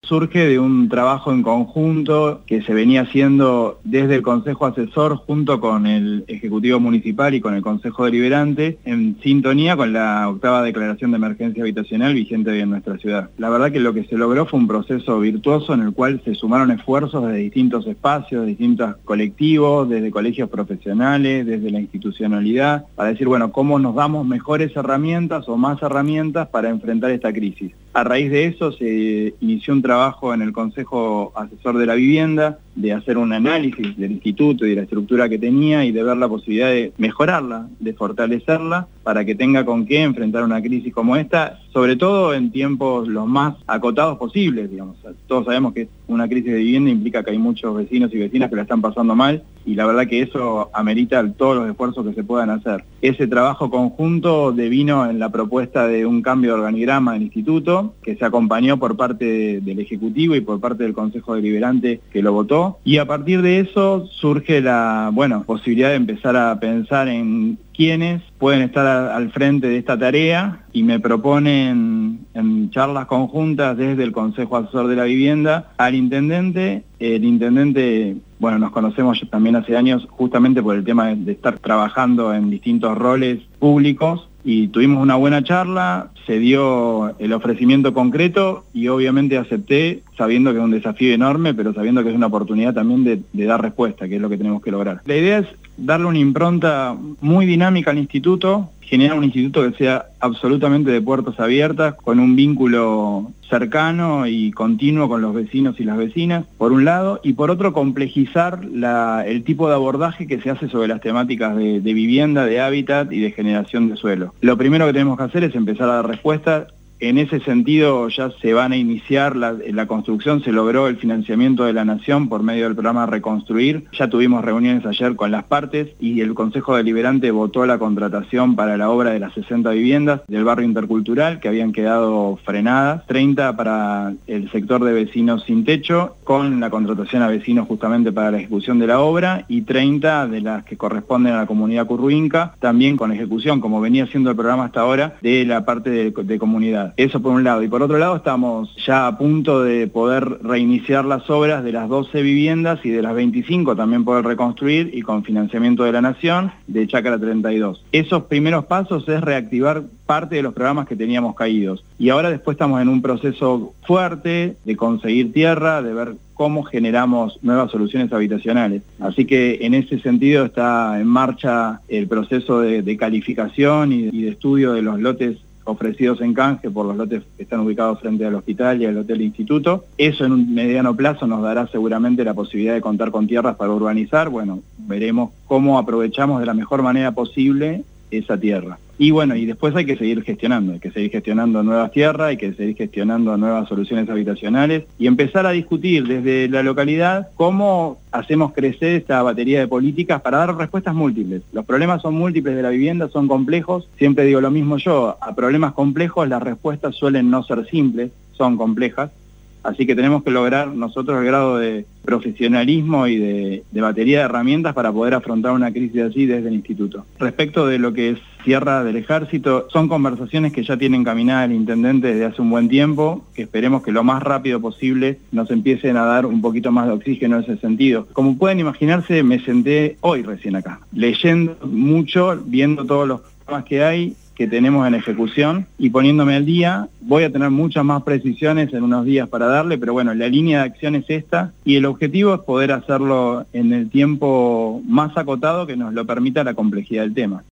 surge de un trabajo en conjunto que se venía haciendo desde el Consejo Asesor junto con el Ejecutivo Municipal y con el Consejo Deliberante, en sintonía con la 8ª Declaración de Emergencia Habitacional vigente hoy en nuestra ciudad. La verdad que lo que se logró fue un proceso virtuoso en el cual se sumaron esfuerzos de distintos espacios, de distintos colectivos, desde colegios profesionales, desde la institucionalidad, para decir, bueno, cómo nos damos mejores herramientas o más herramientas para enfrentar esta crisis. A raíz de eso se inició un trabajo en el Consejo Asesor de la Vivienda, de hacer un análisis del instituto y de la estructura que tenía y de ver la posibilidad de mejorarla, de fortalecerla, para que tenga con qué enfrentar una crisis como esta, sobre todo en tiempos los más acotados posibles, digamos. Todos sabemos que una crisis de vivienda implica que hay muchos vecinos y vecinas que la están pasando mal, y la verdad que eso amerita todos los esfuerzos que se puedan hacer. Ese trabajo conjunto devino en la propuesta de un cambio de organigrama del instituto, que se acompañó por parte del Ejecutivo y por parte del Consejo Deliberante que lo votó, y a partir de eso surge la posibilidad de empezar a pensar en quiénes pueden estar al frente de esta tarea, y me proponen en charlas conjuntas desde el Consejo Asesor de la Vivienda al intendente. El intendente, nos conocemos también hace años justamente por el tema de estar trabajando en distintos roles públicos, y tuvimos una buena charla, se dio el ofrecimiento concreto y obviamente acepté, sabiendo que es un desafío enorme, pero sabiendo que es una oportunidad también de dar respuesta, que es lo que tenemos que lograr. La idea es darle una impronta muy dinámica al instituto, generar un instituto que sea absolutamente de puertas abiertas, con un vínculo cercano y continuo con los vecinos y las vecinas, por un lado, y por otro complejizar el tipo de abordaje que se hace sobre las temáticas de vivienda, de hábitat y de generación de suelo. Lo primero que tenemos que hacer es empezar a dar respuesta. En ese sentido ya se van a iniciar la construcción, se logró el financiamiento de la Nación por medio del programa Reconstruir. Ya tuvimos reuniones ayer con las partes y el Consejo Deliberante votó la contratación para la obra de las 60 viviendas del barrio intercultural que habían quedado frenadas, 30 para el sector de vecinos sin techo, con la contratación a vecinos justamente para la ejecución de la obra, y 30 de las que corresponden a la comunidad curruínca, también con ejecución, como venía siendo el programa hasta ahora, de la parte de comunidad. Eso por un lado. Y por otro lado estamos ya a punto de poder reiniciar las obras de las 12 viviendas y de las 25 también poder reconstruir, y con financiamiento de la Nación, de Chácara 32. Esos primeros pasos es reactivar parte de los programas que teníamos caídos. Y ahora después estamos en un proceso fuerte de conseguir tierra, de ver cómo generamos nuevas soluciones habitacionales. Así que en ese sentido está en marcha el proceso de calificación y de estudio de los lotes ofrecidos en canje por los lotes que están ubicados frente al hospital y al Hotel Instituto. Eso en un mediano plazo nos dará seguramente la posibilidad de contar con tierras para urbanizar. Veremos cómo aprovechamos de la mejor manera posible esa tierra. Y después hay que seguir gestionando nuevas tierras, hay que seguir gestionando nuevas soluciones habitacionales y empezar a discutir desde la localidad cómo hacemos crecer esta batería de políticas para dar respuestas múltiples. Los problemas son múltiples de la vivienda, son complejos, siempre digo lo mismo yo, a problemas complejos las respuestas suelen no ser simples, son complejas. Así que tenemos que lograr nosotros el grado de profesionalismo y de batería de herramientas para poder afrontar una crisis así desde el instituto. Respecto de lo que es Sierra del Ejército, son conversaciones que ya tiene encaminada el intendente desde hace un buen tiempo, que esperemos que lo más rápido posible nos empiecen a dar un poquito más de oxígeno en ese sentido. Como pueden imaginarse, me senté hoy recién acá, leyendo mucho, viendo todos los programas que hay, que tenemos en ejecución, y poniéndome al día. Voy a tener muchas más precisiones en unos días para darle, pero la línea de acción es esta, y el objetivo es poder hacerlo en el tiempo más acotado que nos lo permita la complejidad del tema.